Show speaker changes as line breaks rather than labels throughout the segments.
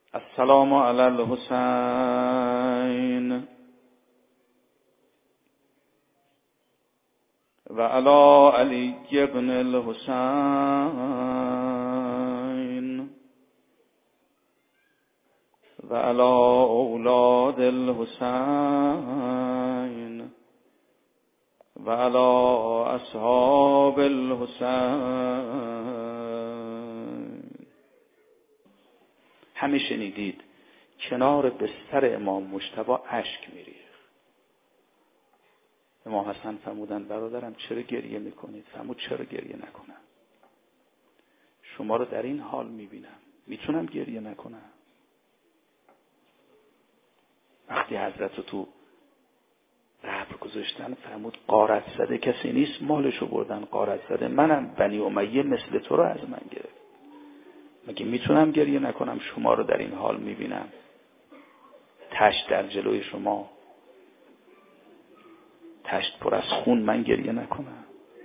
السلام علی الحسین و علی علی ابن الحسین و علی اولاد الحسین و علی اصحاب الحسین. همه شنیدید کنار بستر امام مجتبی اشک میریخت. امام حسن فرمودن برادرم چرا گریه میکنید؟ فرمود چرا گریه نکنم؟ شما رو در این حال میبینم، میتونم گریه نکنم؟ وقتی حضرت رو تو قبر گذاشتن فرمود غارت زده کسی نیست مالشو بردن، غارت زده منم، بنی امیه مثل تو رو از من گرفت. مگه میتونم گریه نکنم؟ شما رو در این حال میبینم، تشت در جلوی شما، تشت پر از خون، من گریه نکنم؟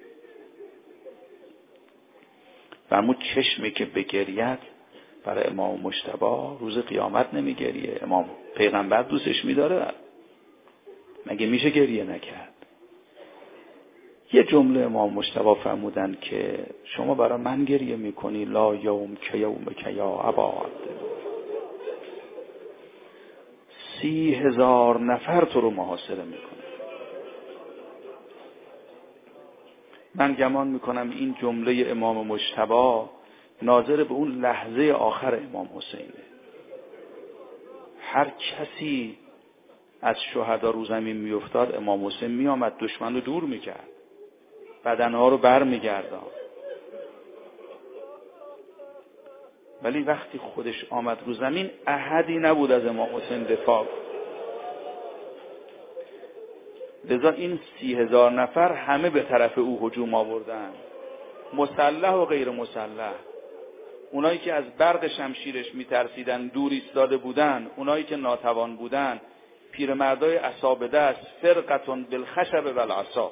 فرمود چشمی که بگرید برای امام مجتبی روز قیامت نمیگریه. امام پیغمبر دوستش میداره، مگه میشه گریه نکرد؟ یه جمله امام مجتبی فرمودن که شما برای من گریه میکنی، لا یوم که یوم که یا ابا عبدالله، 30,000 نفر تو رو محاصره میکنه. من گمان میکنم این جمله امام مجتبی ناظر به اون لحظه آخر امام حسینه. هر کسی از شهدا رو زمین میافتاد امام حسین میآمد دشمن رو دور میکرد، بدنها رو بر میگردان. ولی وقتی خودش آمد رو زمین احدی نبود از امام حسین دفاع. لذا این 30,000 نفر همه به طرف او هجوم آوردن، مسلح و غیر مسلح. اونایی که از برق شمشیرش میترسیدن دور ایستاده بودن، اونایی که ناتوان بودن، پیرمردای عصا به دست، فرقتون بالخشب والعصا.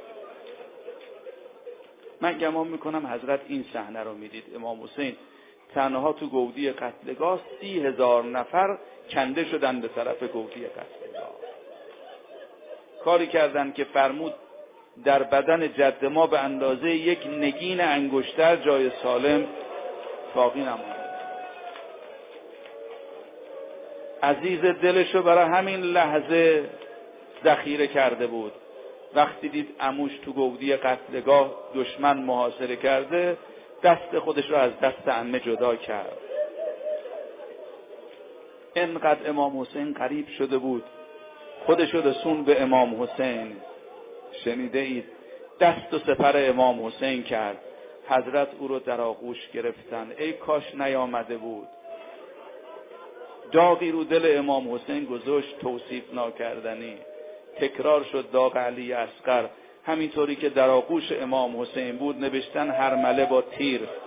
من گمان میکنم حضرت این صحنه رو میدید. امام حسین تنها تو گودی قتلگاه 30,000 نفر کنده شدن به طرف گودی قتلگاه. کاری کردن که فرمود در بدن جد ما به اندازه یک نگین انگشتر جای سالم باقی نماند. عزیز دلشو برای همین لحظه ذخیره کرده بود. وقتی دید عموش تو گودی قتلگاه دشمن محاصره کرده، دست خودش رو از دست عمه جدا کرد. اینقدر امام حسین قریب شده بود، خودش رو رسون به امام حسین. شنیده اید دست و سپر امام حسین کرد، حضرت او رو در آغوش گرفتن. ای کاش نیامده بود. داغی رو دل امام حسین گذاشت توصیف ناکردنی. تکرار شد داغ علی اصغر، همینطوری که در آغوش امام حسین بود نوشتن هرمله با تیر